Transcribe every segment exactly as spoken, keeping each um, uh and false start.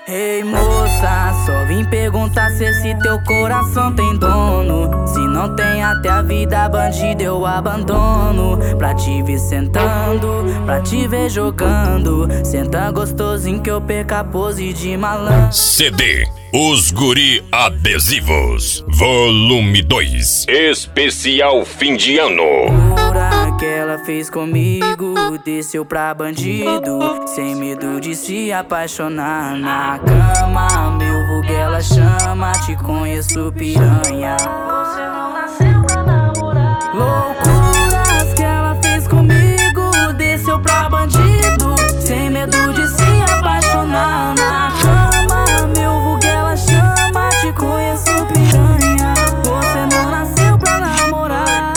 Ei moça, só vim perguntar se esse teu coração tem dono. Se não tem, até a vida bandida eu abandono. Pra te ver sentando, pra te ver jogando. Senta gostosinho que eu perca a pose de malandro. C D Os Guri Adesivos Volume dois Especial Fim de Ano. Loucura que ela fez comigo, desceu pra bandido, sem medo de se apaixonar na cama. Meu vulgo ela chama, te conheço piranha. Você não nasceu pra namorar. Loucuras que ela fez comigo, desceu pra bandido, sem medo de se apaixonar na cama. Meu vulgo ela chama, te conheço piranha. Você não nasceu pra namorar.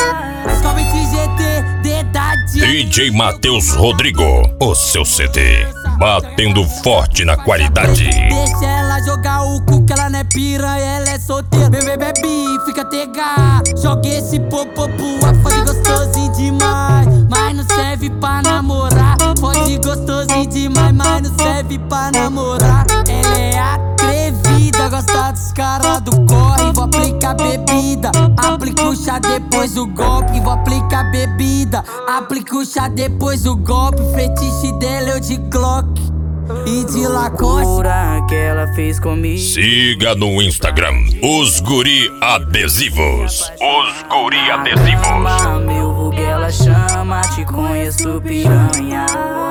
D J Matheus Rodrigo, o seu C D, batendo forte na qualidade. Deixa ela jogar o cu que ela não é piranha, ela é solteira. Bebê, bebe, fica tega. Joga esse popopu, a fode gostosinho demais, mas não serve pra namorar. Fode gostosinho demais, mas não serve pra namorar. Ela é atrevida, gosta dos caras do corre. Vou aplicar bebida, aplica o chá depois o golpe. Vou aplicar bebida, aplica o chá depois o golpe. Fetiche dela eu de Glock e de Lacoste. Loucura que ela fez comigo. Siga no Instagram Os Guri Adesivos. Os Guri Adesivos. Meu vulgo ela chama, te conheço piranha.